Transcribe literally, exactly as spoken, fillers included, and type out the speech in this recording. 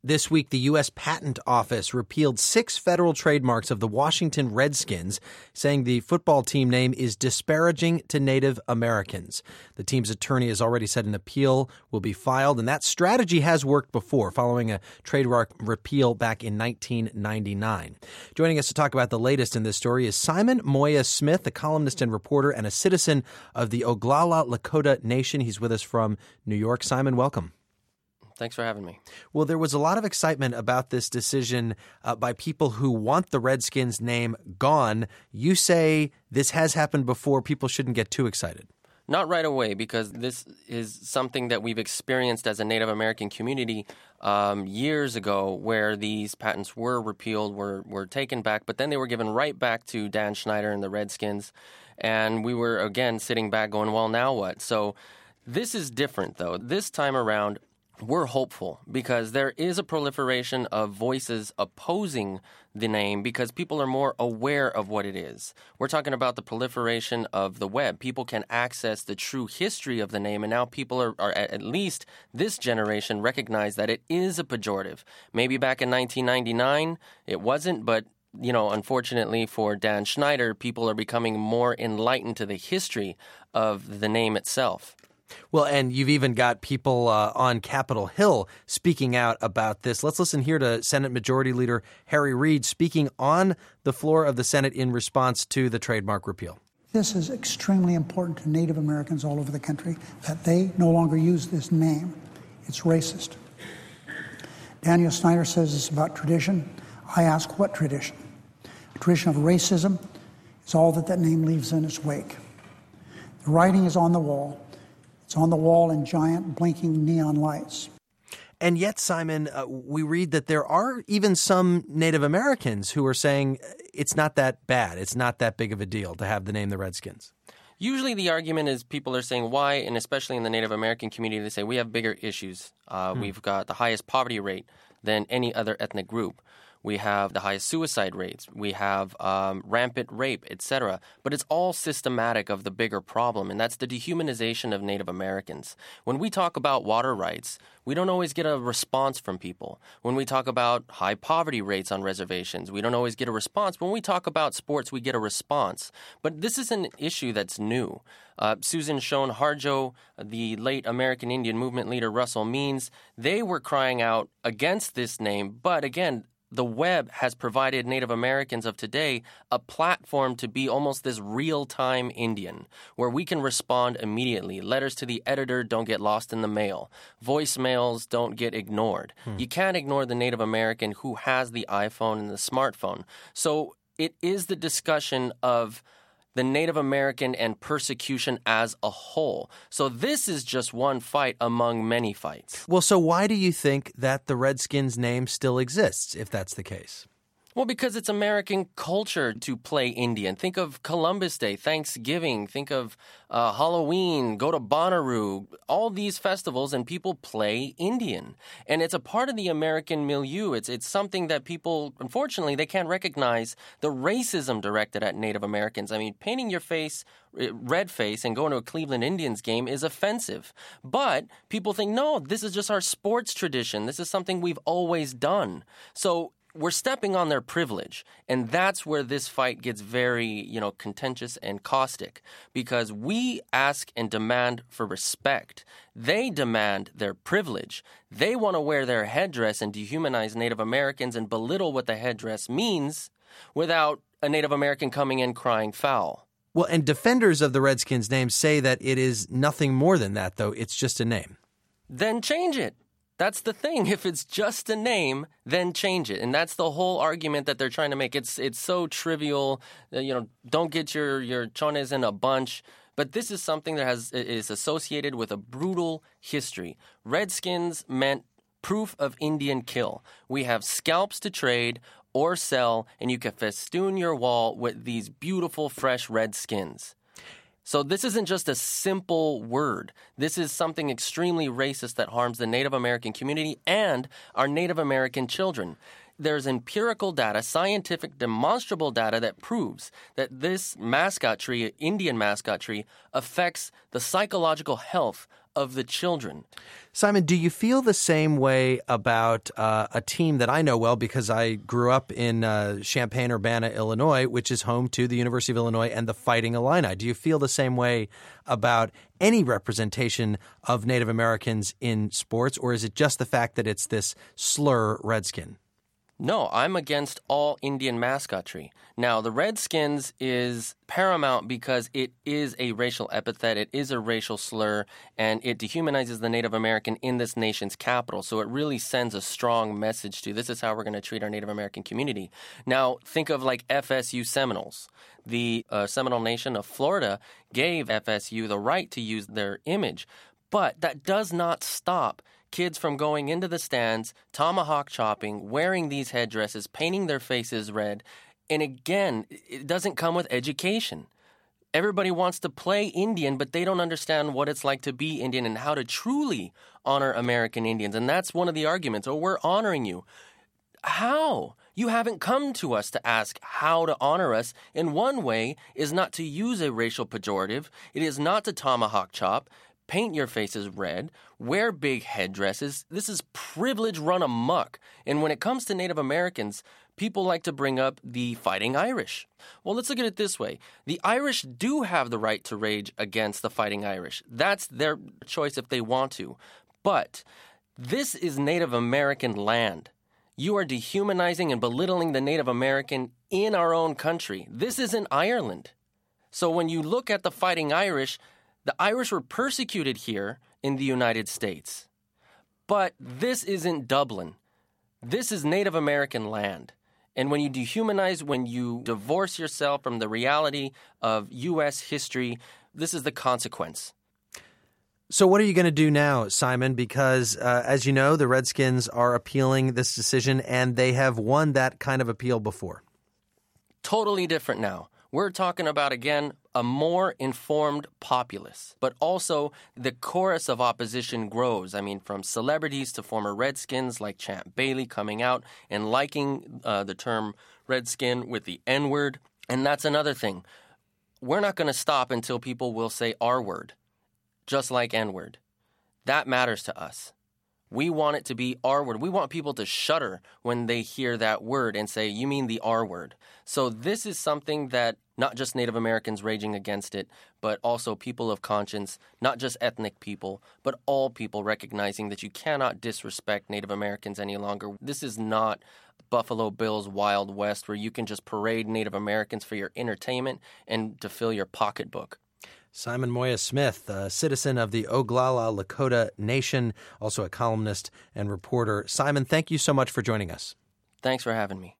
This week, the U S Patent Office repealed six federal trademarks of the Washington Redskins, saying the football team name is disparaging to Native Americans. The team's attorney has already said an appeal will be filed, and that strategy has worked before, following a trademark repeal back in nineteen ninety-nine. Joining us to talk about the latest in this story is Simon Moya Smith, a columnist and reporter and a citizen of the Oglala Lakota Nation. He's with us from New York. Simon, welcome. Thanks for having me. Well, there was a lot of excitement about this decision uh, by people who want the Redskins name gone. You say this has happened before. People shouldn't get too excited. Not right away, because this is something that we've experienced as a Native American community um, years ago, where these patents were repealed, were, were taken back, but then they were given right back to Dan Schneider and the Redskins. And we were, again, sitting back going, well, now what? So this is different, though. This time around, we're hopeful because there is a proliferation of voices opposing the name because people are more aware of what it is. We're talking about the proliferation of the web. People can access the true history of the name, and now people are, are at least this generation, recognize that it is a pejorative. Maybe back in nineteen ninety-nine, it wasn't, but you know, unfortunately for Dan Schneider, people are becoming more enlightened to the history of the name itself. Well, and you've even got people uh, on Capitol Hill speaking out about this. Let's listen here to Senate Majority Leader Harry Reid speaking on the floor of the Senate in response to the trademark repeal. This is extremely important to Native Americans all over the country, that they no longer use this name. It's racist. Daniel Snyder says it's about tradition. I ask, what tradition? The tradition of racism is all that that name leaves in its wake. The writing is on the wall. It's on the wall in giant blinking neon lights. And yet, Simon, uh, we read that there are even some Native Americans who are saying it's not that bad. It's not that big of a deal to have the name the Redskins. Usually the argument is people are saying why, and especially in the Native American community, they say we have bigger issues. Uh, hmm. We've got the highest poverty rate than any other ethnic group. We have the highest suicide rates. We have um, rampant rape, et cetera. But it's all systematic of the bigger problem, and that's the dehumanization of Native Americans. When we talk about water rights, we don't always get a response from people. When we talk about high poverty rates on reservations, we don't always get a response. When we talk about sports, we get a response. But this is an issue that's new. Uh, Susan Shown Harjo, the late American Indian movement leader Russell Means, they were crying out against this name. But again, the web has provided Native Americans of today a platform to be almost this real-time Indian, where we can respond immediately. Letters to the editor don't get lost in the mail. Voicemails don't get ignored. Hmm. You can't ignore the Native American who has the iPhone and the smartphone. So it is the discussion of the Native American and persecution as a whole. So this is just one fight among many fights. Well, so why do you think that the Redskins name still exists, if that's the case? Well, because it's American culture to play Indian. Think of Columbus Day, Thanksgiving, think of uh, Halloween, go to Bonnaroo, all these festivals, and people play Indian. And it's a part of the American milieu. It's it's something that people, unfortunately, they can't recognize the racism directed at Native Americans. I mean, painting your face red face and going to a Cleveland Indians game is offensive. But people think, no, this is just our sports tradition. This is something we've always done. So we're stepping on their privilege, and that's where this fight gets very, you know, contentious and caustic, because we ask and demand for respect. They demand their privilege. They want to wear their headdress and dehumanize Native Americans and belittle what the headdress means without a Native American coming in crying foul. Well, and defenders of the Redskins name say that it is nothing more than that, though. It's just a name. Then change it. That's the thing. If it's just a name, then change it. And that's the whole argument that they're trying to make. It's it's so trivial. You know, don't get your, your chones in a bunch. But this is something that has is associated with a brutal history. Redskins meant proof of Indian kill. We have scalps to trade or sell, and you can festoon your wall with these beautiful, fresh red skins. So this isn't just a simple word. This is something extremely racist that harms the Native American community and our Native American children. There's empirical data, scientific, demonstrable data that proves that this mascot tree, Indian mascot tree, affects the psychological health of the children. Simon, do you feel the same way about uh, a team that I know well because I grew up in uh, Champaign-Urbana, Illinois, which is home to the University of Illinois and the Fighting Illini? Do you feel the same way about any representation of Native Americans in sports, or is it just the fact that it's this slur, Redskin? No, I'm against all Indian mascotry. Now, the Redskins is paramount because it is a racial epithet, it is a racial slur, and it dehumanizes the Native American in this nation's capital. So it really sends a strong message to this is how we're going to treat our Native American community. Now, think of like F S U Seminoles. The uh, Seminole Nation of Florida gave F S U the right to use their image, but that does not stop kids from going into the stands, tomahawk chopping, wearing these headdresses, painting their faces red. And again, it doesn't come with education. Everybody wants to play Indian, but they don't understand what it's like to be Indian and how to truly honor American Indians. And that's one of the arguments. Oh, we're honoring you. How? You haven't come to us to ask how to honor us. And one way is not to use a racial pejorative. It is not to tomahawk chop. Paint your faces red, wear big headdresses. This is privilege run amok. And when it comes to Native Americans, people like to bring up the Fighting Irish. Well, let's look at it this way. The Irish do have the right to rage against the Fighting Irish. That's their choice if they want to. But this is Native American land. You are dehumanizing and belittling the Native American in our own country. This isn't Ireland. So when you look at the Fighting Irish, the Irish were persecuted here in the United States. But this isn't Dublin. This is Native American land. And when you dehumanize, when you divorce yourself from the reality of U S history, this is the consequence. So what are you going to do now, Simon? Because, uh, as you know, the Redskins are appealing this decision, and they have won that kind of appeal before. Totally different now. We're talking about, again, a more informed populace, but also the chorus of opposition grows. I mean, from celebrities to former Redskins like Champ Bailey coming out and liking uh, the term Redskin with the N-word. And that's another thing. We're not going to stop until people will say R-word, just like N-word. That matters to us. We want it to be R-word. We want people to shudder when they hear that word and say, you mean the R-word. So this is something that not just Native Americans raging against it, but also people of conscience, not just ethnic people, but all people recognizing that you cannot disrespect Native Americans any longer. This is not Buffalo Bill's Wild West where you can just parade Native Americans for your entertainment and to fill your pocketbook. Simon Moya Smith, a citizen of the Oglala Lakota Nation, also a columnist and reporter. Simon, thank you so much for joining us. Thanks for having me.